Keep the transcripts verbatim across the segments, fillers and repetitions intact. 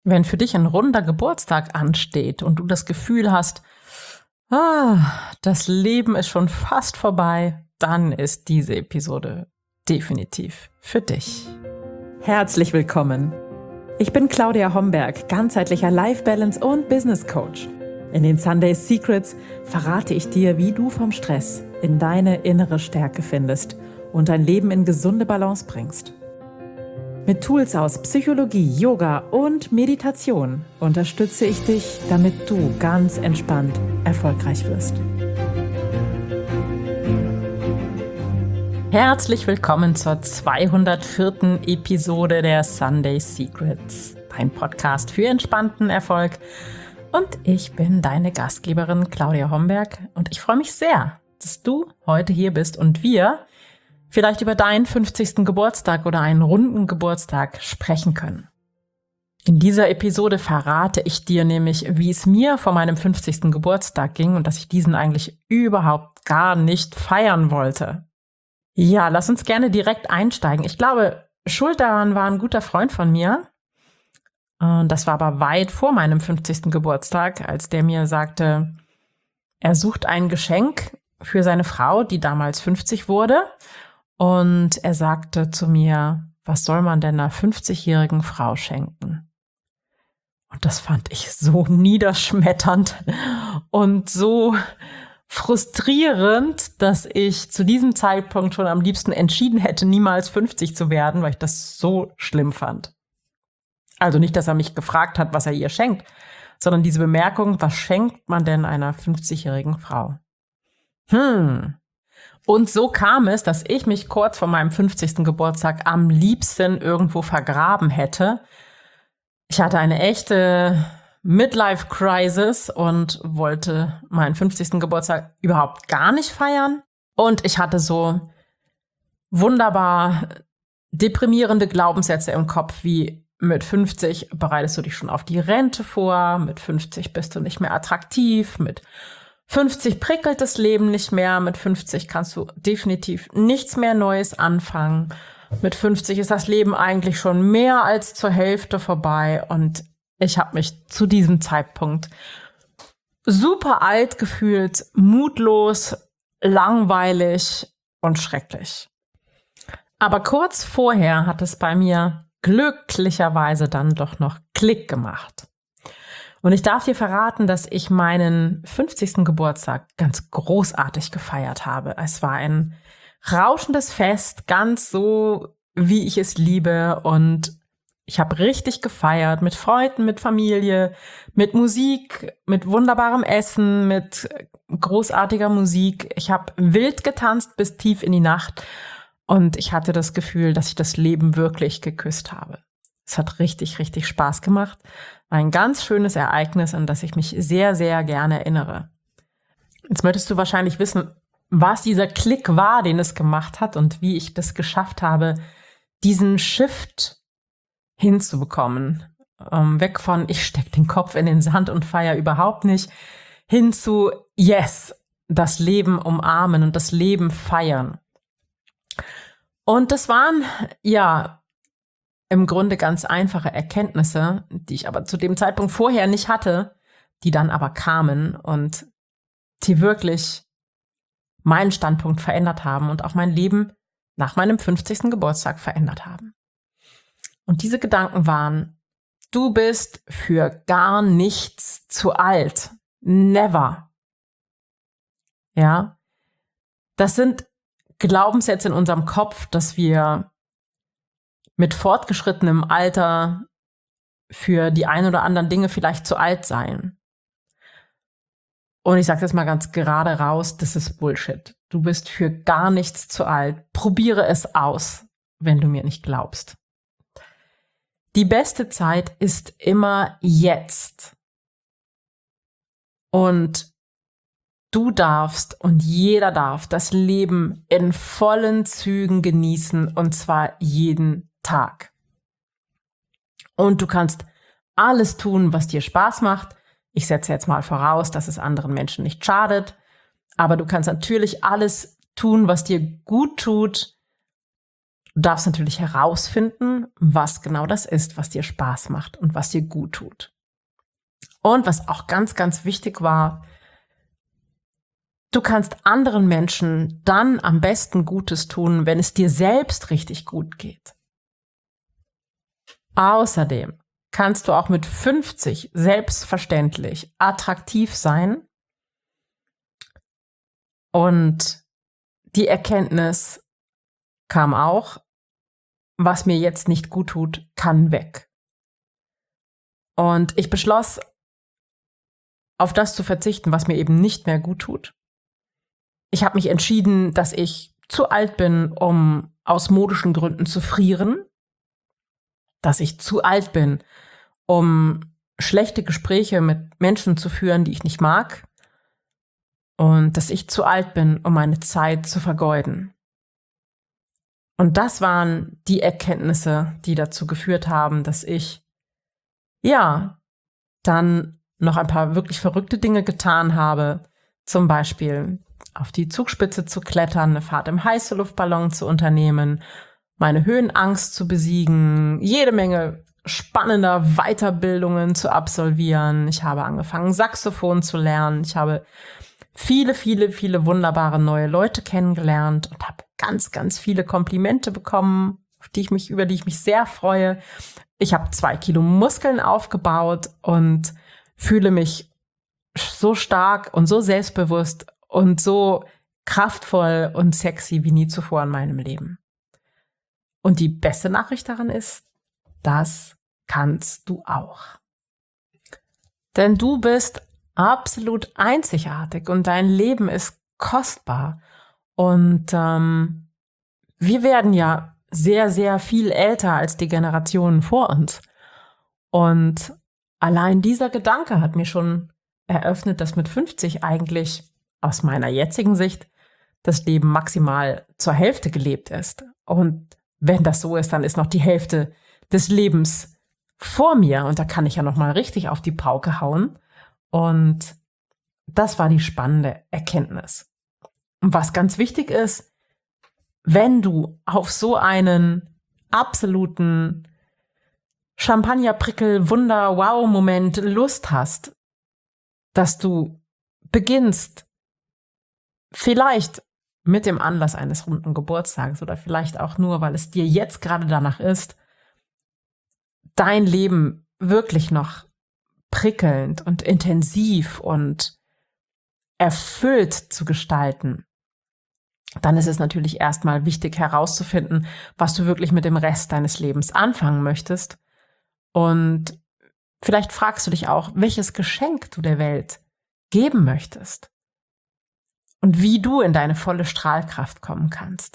Wenn für dich ein runder Geburtstag ansteht und du das Gefühl hast, ah, das Leben ist schon fast vorbei, dann ist diese Episode definitiv für dich. Herzlich willkommen. Ich bin Claudia Homberg, ganzheitlicher Life Balance und Business Coach. In den Sunday Secrets verrate ich dir, wie du vom Stress in deine innere Stärke findest und dein Leben in gesunde Balance bringst. Mit Tools aus Psychologie, Yoga und Meditation unterstütze ich dich, damit du ganz entspannt erfolgreich wirst. Herzlich willkommen zur zweihundertvierten Episode der Sunday Secrets, dein Podcast für entspannten Erfolg. Und ich bin deine Gastgeberin Claudia Homberg und ich freue mich sehr, dass du heute hier bist und wir vielleicht über deinen fünfzigsten Geburtstag oder einen runden Geburtstag sprechen können. In dieser Episode verrate ich dir nämlich, wie es mir vor meinem fünfzigsten Geburtstag ging und dass ich diesen eigentlich überhaupt gar nicht feiern wollte. Ja, lass uns gerne direkt einsteigen. Ich glaube, schuld daran war ein guter Freund von mir. Und das war aber weit vor meinem fünfzigsten Geburtstag, als der mir sagte, er sucht ein Geschenk für seine Frau, die damals fünfzig wurde. Und er sagte zu mir, was soll man denn einer fünfzigjährigen Frau schenken? Und das fand ich so niederschmetternd und so frustrierend, dass ich zu diesem Zeitpunkt schon am liebsten entschieden hätte, niemals fünfzig zu werden, weil ich das so schlimm fand. Also nicht, dass er mich gefragt hat, was er ihr schenkt, sondern diese Bemerkung, was schenkt man denn einer fünfzigjährigen Frau? Hm. Und so kam es, dass ich mich kurz vor meinem fünfzigsten Geburtstag am liebsten irgendwo vergraben hätte. Ich hatte eine echte Midlife-Crisis und wollte meinen fünfzigsten Geburtstag überhaupt gar nicht feiern. Und ich hatte so wunderbar deprimierende Glaubenssätze im Kopf wie: Mit fünfzig bereitest du dich schon auf die Rente vor, mit fünfzig bist du nicht mehr attraktiv, mit fünfzig prickelt das Leben nicht mehr, mit fünfzig kannst du definitiv nichts mehr Neues anfangen. Mit fünfzig ist das Leben eigentlich schon mehr als zur Hälfte vorbei und ich habe mich zu diesem Zeitpunkt super alt gefühlt, mutlos, langweilig und schrecklich. Aber kurz vorher hat es bei mir glücklicherweise dann doch noch Klick gemacht. Und ich darf dir verraten, dass ich meinen fünfzigsten Geburtstag ganz großartig gefeiert habe. Es war ein rauschendes Fest, ganz so, wie ich es liebe. Und ich habe richtig gefeiert mit Freunden, mit Familie, mit Musik, mit wunderbarem Essen, mit großartiger Musik. Ich habe wild getanzt bis tief in die Nacht. Und ich hatte das Gefühl, dass ich das Leben wirklich geküsst habe. Es hat richtig, richtig Spaß gemacht. War ein ganz schönes Ereignis, an das ich mich sehr, sehr gerne erinnere. Jetzt möchtest du wahrscheinlich wissen, was dieser Klick war, den es gemacht hat und wie ich das geschafft habe, diesen Shift hinzubekommen. Ähm, weg von, ich steck den Kopf in den Sand und feier überhaupt nicht, hin zu, yes, das Leben umarmen und das Leben feiern. Und das waren, ja, im Grunde ganz einfache Erkenntnisse, die ich aber zu dem Zeitpunkt vorher nicht hatte, die dann aber kamen und die wirklich meinen Standpunkt verändert haben und auch mein Leben nach meinem fünfzigsten Geburtstag verändert haben. Und diese Gedanken waren: Du bist für gar nichts zu alt. Never. Ja, das sind Glaubenssätze in unserem Kopf, dass wir mit fortgeschrittenem Alter für die ein oder anderen Dinge vielleicht zu alt seien. Und ich sage das mal ganz gerade raus, das ist Bullshit. Du bist für gar nichts zu alt. Probiere es aus, wenn du mir nicht glaubst. Die beste Zeit ist immer jetzt. Und du darfst und jeder darf das Leben in vollen Zügen genießen, und zwar jeden Tag. Und du kannst alles tun, was dir Spaß macht. Ich setze jetzt mal voraus, dass es anderen Menschen nicht schadet. Aber du kannst natürlich alles tun, was dir gut tut. Du darfst natürlich herausfinden, was genau das ist, was dir Spaß macht und was dir gut tut. Und was auch ganz, ganz wichtig war, du kannst anderen Menschen dann am besten Gutes tun, wenn es dir selbst richtig gut geht. Außerdem kannst du auch mit fünfzig selbstverständlich attraktiv sein und die Erkenntnis kam auch, was mir jetzt nicht gut tut, kann weg. Und ich beschloss, auf das zu verzichten, was mir eben nicht mehr gut tut. Ich habe mich entschieden, dass ich zu alt bin, um aus modischen Gründen zu frieren, dass ich zu alt bin, um schlechte Gespräche mit Menschen zu führen, die ich nicht mag, und dass ich zu alt bin, um meine Zeit zu vergeuden. Und das waren die Erkenntnisse, die dazu geführt haben, dass ich, ja, dann noch ein paar wirklich verrückte Dinge getan habe, zum Beispiel auf die Zugspitze zu klettern, eine Fahrt im Heißluftballon zu unternehmen, meine Höhenangst zu besiegen, jede Menge spannender Weiterbildungen zu absolvieren. Ich habe angefangen, Saxophon zu lernen. Ich habe viele, viele, viele wunderbare neue Leute kennengelernt und habe ganz, ganz viele Komplimente bekommen, auf die ich mich, über die ich mich sehr freue. Ich habe zwei Kilo Muskeln aufgebaut und fühle mich so stark und so selbstbewusst und so kraftvoll und sexy wie nie zuvor in meinem Leben. Und die beste Nachricht daran ist, das kannst du auch. Denn du bist absolut einzigartig und dein Leben ist kostbar. Und ähm, wir werden ja sehr, sehr viel älter als die Generationen vor uns. Und allein dieser Gedanke hat mir schon eröffnet, dass mit fünfzig eigentlich aus meiner jetzigen Sicht das Leben maximal zur Hälfte gelebt ist. Und wenn das so ist, dann ist noch die Hälfte des Lebens vor mir. Und da kann ich ja noch mal richtig auf die Pauke hauen. Und das war die spannende Erkenntnis. Und was ganz wichtig ist, wenn du auf so einen absoluten Champagnerprickel, Wunder, Wow-Moment Lust hast, dass du beginnst, vielleicht mit dem Anlass eines runden Geburtstags oder vielleicht auch nur, weil es dir jetzt gerade danach ist, dein Leben wirklich noch prickelnd und intensiv und erfüllt zu gestalten, dann ist es natürlich erstmal wichtig herauszufinden, was du wirklich mit dem Rest deines Lebens anfangen möchtest. Und vielleicht fragst du dich auch, welches Geschenk du der Welt geben möchtest und wie du in deine volle Strahlkraft kommen kannst.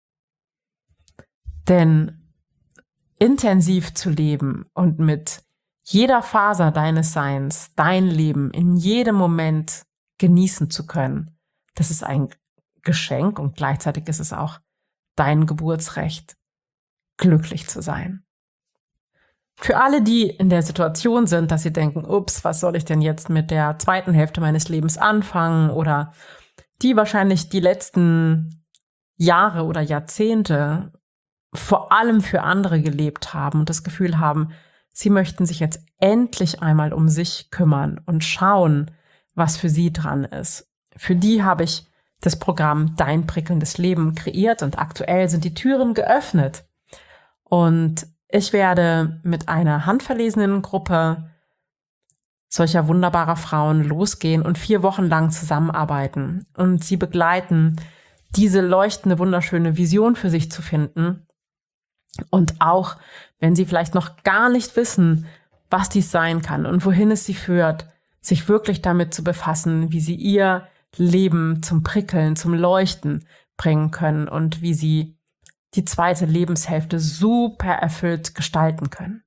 Denn intensiv zu leben und mit jeder Faser deines Seins, dein Leben in jedem Moment genießen zu können, das ist ein Geschenk und gleichzeitig ist es auch dein Geburtsrecht, glücklich zu sein. Für alle, die in der Situation sind, dass sie denken, ups, was soll ich denn jetzt mit der zweiten Hälfte meines Lebens anfangen, oder die wahrscheinlich die letzten Jahre oder Jahrzehnte vor allem für andere gelebt haben und das Gefühl haben, sie möchten sich jetzt endlich einmal um sich kümmern und schauen, was für sie dran ist. Für die habe ich das Programm Dein prickelndes Leben kreiert und aktuell sind die Türen geöffnet. Und ich werde mit einer handverlesenen Gruppe solcher wunderbarer Frauen losgehen und vier Wochen lang zusammenarbeiten und sie begleiten, diese leuchtende, wunderschöne Vision für sich zu finden. Und auch, wenn sie vielleicht noch gar nicht wissen, was dies sein kann und wohin es sie führt, sich wirklich damit zu befassen, wie sie ihr Leben zum Prickeln, zum Leuchten bringen können und wie sie die zweite Lebenshälfte super erfüllt gestalten können.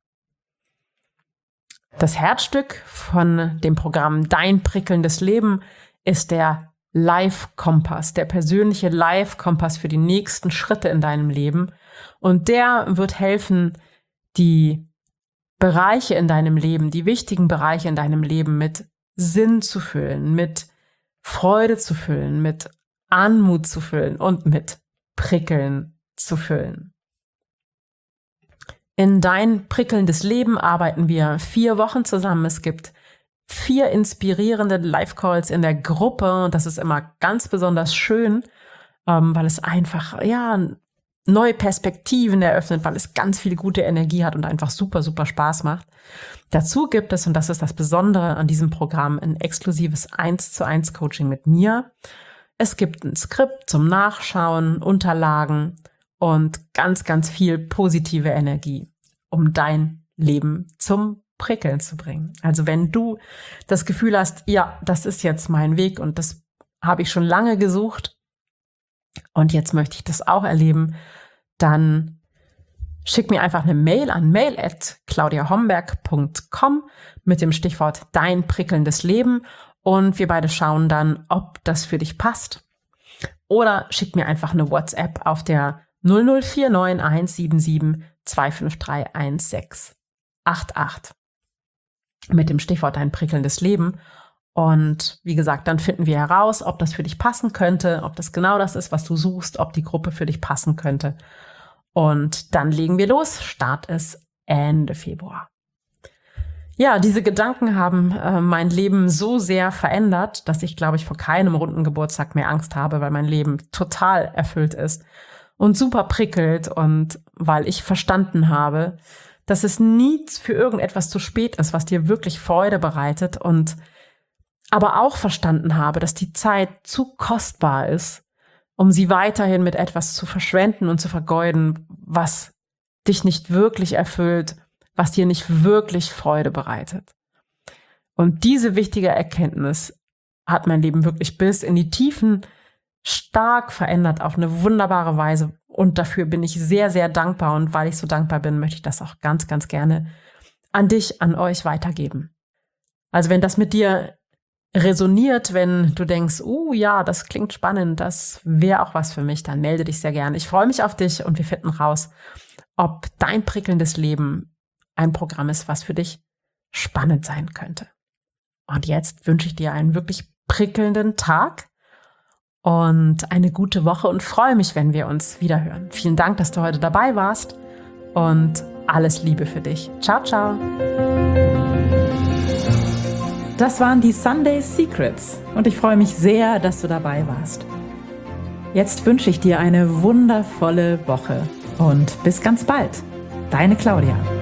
Das Herzstück von dem Programm Dein prickelndes Leben ist der Life-Kompass, der persönliche Life-Kompass für die nächsten Schritte in deinem Leben. Und der wird helfen, die Bereiche in deinem Leben, die wichtigen Bereiche in deinem Leben mit Sinn zu füllen, mit Freude zu füllen, mit Anmut zu füllen und mit Prickeln zu füllen. In Dein prickelndes Leben arbeiten wir vier Wochen zusammen. Es gibt vier inspirierende Live-Calls in der Gruppe und das ist immer ganz besonders schön, ähm, weil es einfach, ja, neue Perspektiven eröffnet, weil es ganz viel gute Energie hat und einfach super, super Spaß macht. Dazu gibt es, und das ist das Besondere an diesem Programm, ein exklusives eins zu eins Coaching mit mir. Es gibt ein Skript zum Nachschauen, Unterlagen und ganz, ganz viel positive Energie, um dein Leben zum Prickeln zu bringen. Also wenn du das Gefühl hast, ja, das ist jetzt mein Weg und das habe ich schon lange gesucht und jetzt möchte ich das auch erleben, dann schick mir einfach eine Mail an mail at claudia homberg punkt com mit dem Stichwort Dein prickelndes Leben und wir beide schauen dann, ob das für dich passt. Oder schick mir einfach eine WhatsApp auf der null null vier neun eins sieben sieben zwei fünf drei eins sechs acht acht mit dem Stichwort Dein prickelndes Leben. Und wie gesagt, dann finden wir heraus, ob das für dich passen könnte, ob das genau das ist, was du suchst, ob die Gruppe für dich passen könnte. Und dann legen wir los. Start ist Ende Februar. Ja, diese Gedanken haben äh, mein Leben so sehr verändert, dass ich, glaube ich, vor keinem runden Geburtstag mehr Angst habe, weil mein Leben total erfüllt ist und super prickelt und weil ich verstanden habe, dass es nie für irgendetwas zu spät ist, was dir wirklich Freude bereitet und aber auch verstanden habe, dass die Zeit zu kostbar ist, um sie weiterhin mit etwas zu verschwenden und zu vergeuden, was dich nicht wirklich erfüllt, was dir nicht wirklich Freude bereitet. Und diese wichtige Erkenntnis hat mein Leben wirklich bis in die Tiefen stark verändert auf eine wunderbare Weise. Und dafür bin ich sehr, sehr dankbar. Und weil ich so dankbar bin, möchte ich das auch ganz, ganz gerne an dich, an euch weitergeben. Also wenn das mit dir resoniert, wenn du denkst, oh ja, das klingt spannend, das wäre auch was für mich, dann melde dich sehr gerne. Ich freue mich auf dich und wir finden raus, ob Dein prickelndes Leben ein Programm ist, was für dich spannend sein könnte. Und jetzt wünsche ich dir einen wirklich prickelnden Tag und eine gute Woche und freue mich, wenn wir uns wiederhören. Vielen Dank, dass du heute dabei warst und alles Liebe für dich. Ciao, ciao. Das waren die Sunday Secrets und ich freue mich sehr, dass du dabei warst. Jetzt wünsche ich dir eine wundervolle Woche und bis ganz bald. Deine Claudia.